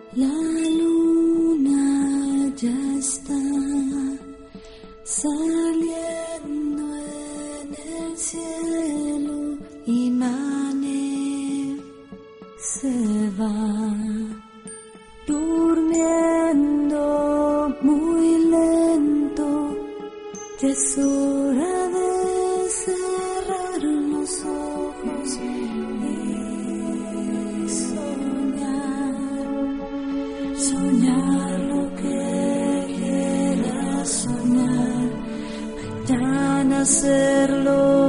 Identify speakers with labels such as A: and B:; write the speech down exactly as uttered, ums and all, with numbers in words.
A: La luna ya está saliendo en el cielo y Mané se va durmiendo muy lento. Ya es hora de cerrar los ojos y soñar, soñar lo que quieras soñar, mañana hacerlo.